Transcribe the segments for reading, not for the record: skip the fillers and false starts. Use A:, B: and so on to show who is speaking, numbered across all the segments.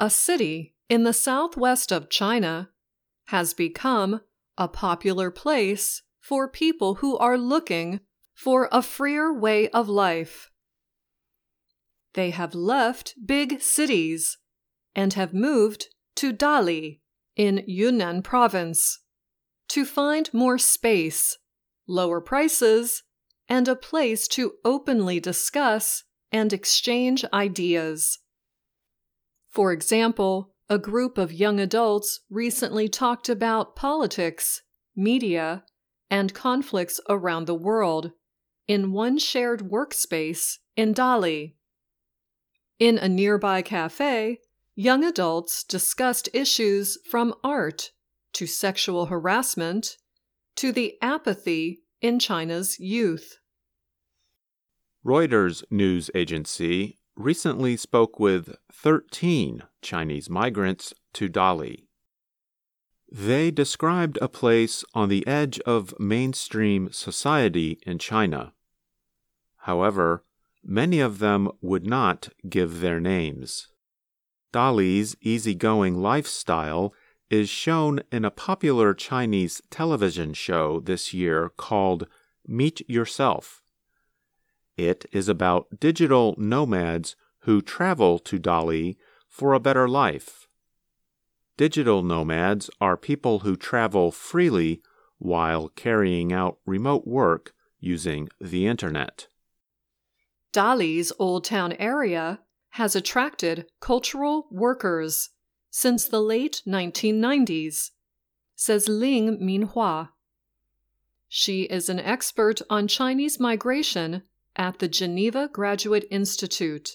A: a city in the southwest of China, has become a popular place for people who are looking for a freer way of life. They have left big cities and have moved to Dali in Yunnan province to find more space, lower prices, and a place to openly discuss and exchange ideas. For example, a group of young adults recently talked about politics, media, and conflicts around the world in one shared workspace in Dali. In a nearby cafe, young adults discussed issues from art to sexual harassment to the apathy in China's youth.
B: Reuters news agency recently spoke with 13 Chinese migrants to Dali. They described a place on the edge of mainstream society in China. However, many of them would not give their names. Dali's easygoing lifestyle is shown in a popular Chinese television show this year called Meet Yourself. It is about digital nomads who travel to Dali for a better life. Digital nomads are people who travel freely while carrying out remote work using the internet.
A: Dali's Old Town area has attracted cultural workers since the late 1990s, says Ling Minhua. She is an expert on Chinese migration at the Geneva Graduate Institute.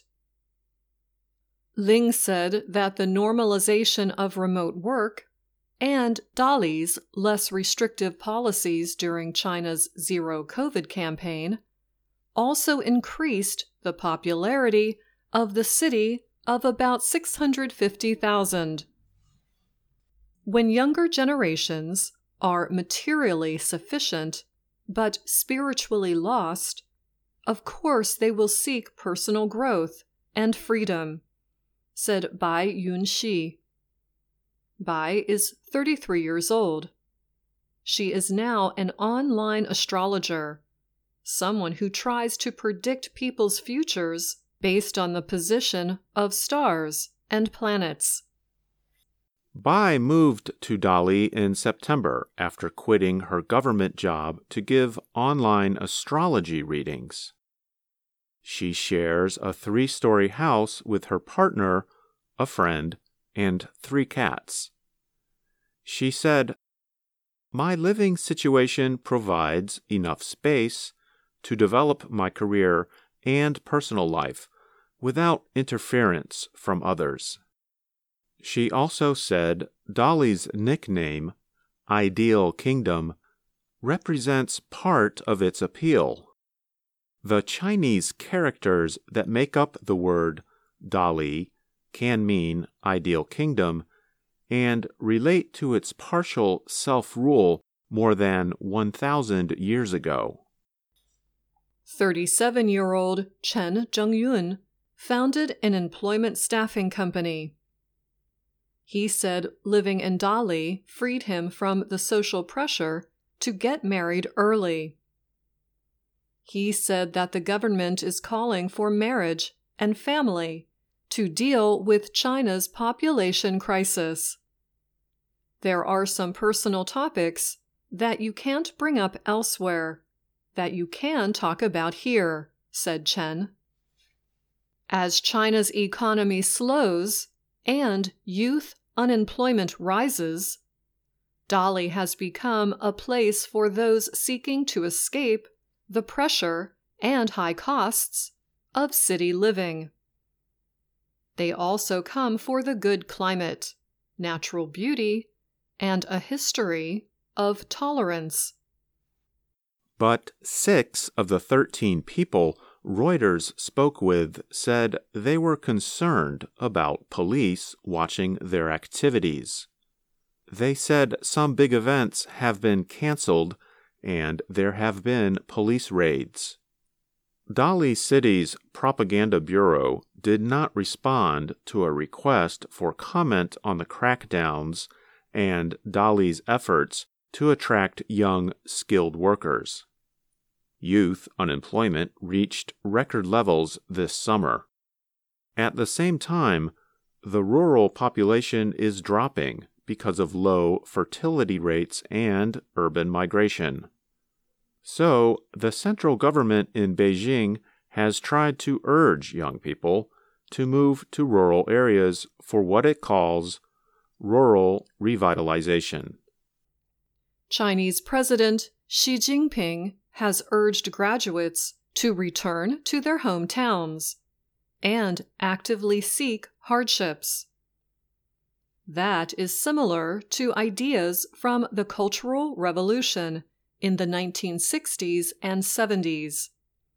A: Ling said that the normalization of remote work and Dali's less restrictive policies during China's zero-COVID campaign also increased the popularity of the city of about 650,000. When younger generations are materially sufficient but spiritually lost, of course they will seek personal growth and freedom, said Bai Yunxi. Bai is 33 years old. She is now an online astrologer, someone who tries to predict people's futures based on the position of stars and planets.
B: Bai moved to Dali in September after quitting her government job to give online astrology readings. She shares a 3-story house with her partner, a friend, and 3 cats. She said, "My living situation provides enough space to develop my career and personal life without interference from others." She also said Dali's nickname, Ideal Kingdom, represents part of its appeal. The Chinese characters that make up the word Dali can mean Ideal Kingdom and relate to its partial self-rule more than 1,000 years ago.
A: 37-year-old Chen Zhengyun founded an employment staffing company. He said living in Dali freed him from the social pressure to get married early. He said that the government is calling for marriage and family to deal with China's population crisis. There are some personal topics that you can't bring up elsewhere, that you can talk about here, said Chen. As China's economy slows and youth unemployment rises, Dali has become a place for those seeking to escape the pressure and high costs of city living. They also come for the good climate, natural beauty, and a history of tolerance.
B: But 6 of the 13 people Reuters spoke with said they were concerned about police watching their activities. They said some big events have been canceled and there have been police raids. Dali City's propaganda bureau did not respond to a request for comment on the crackdowns and Dali's efforts to attract young, skilled workers. Youth unemployment reached record levels this summer. At the same time, the rural population is dropping because of low fertility rates and urban migration. So, the central government in Beijing has tried to urge young people to move to rural areas for what it calls rural revitalization.
A: Chinese President Xi Jinping has urged graduates to return to their hometowns and actively seek hardships. That is similar to ideas from the Cultural Revolution in the 1960s and 70s.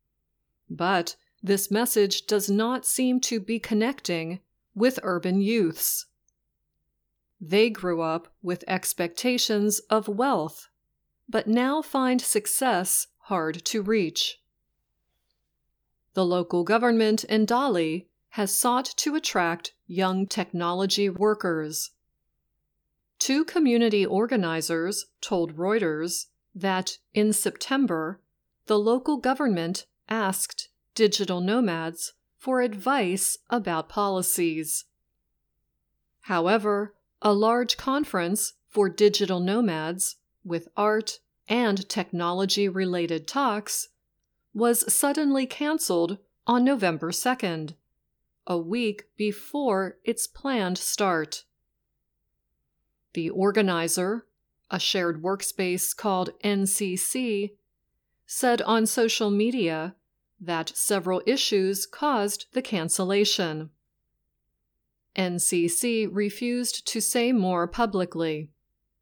A: But this message does not seem to be connecting with urban youths. They grew up with expectations of wealth, but now find success hard to reach. The local government in Dali has sought to attract young technology workers. Two community organizers told Reuters that in September, the local government asked digital nomads for advice about policies. However, a large conference for digital nomads with art and technology-related talks was suddenly canceled on November 2nd, a week before its planned start. The organizer, a shared workspace called NCC, said on social media that several issues caused the cancellation. NCC refused to say more publicly.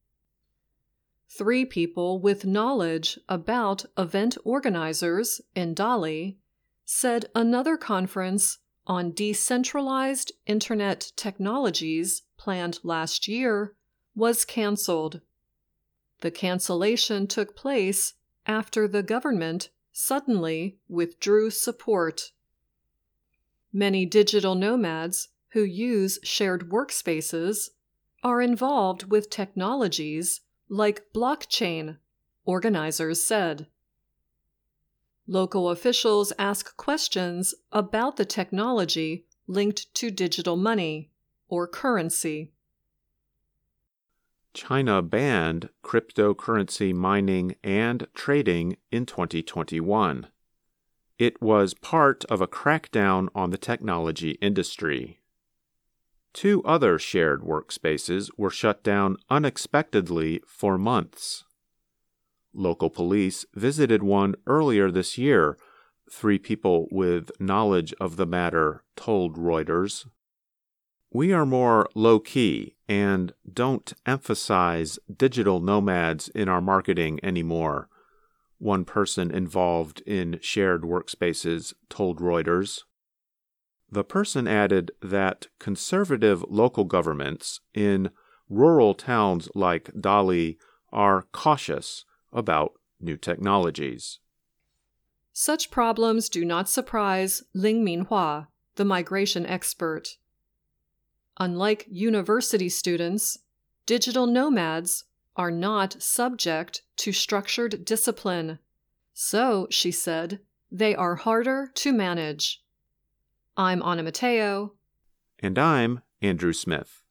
A: 3 people with knowledge about event organizers in Dali said another conference on decentralized internet technologies planned last year was canceled. The cancellation took place after the government suddenly withdrew support. Many digital nomads who use shared workspaces are involved with technologies like blockchain, organizers said. Local officials ask questions about the technology linked to digital money or currency.
B: China banned cryptocurrency mining and trading in 2021. It was part of a crackdown on the technology industry. 2 other shared workspaces were shut down unexpectedly for months. Local police visited one earlier this year, 3 people with knowledge of the matter told Reuters. "We are more low-key and don't emphasize digital nomads in our marketing anymore," one person involved in shared workspaces told Reuters. The person added that conservative local governments in rural towns like Dali are cautious about new technologies.
A: Such problems do not surprise Ling Minhua, the migration expert. Unlike university students, digital nomads are not subject to structured discipline. So, she said, they are harder to manage. I'm Anna Matteo.
B: And I'm Andrew Smith.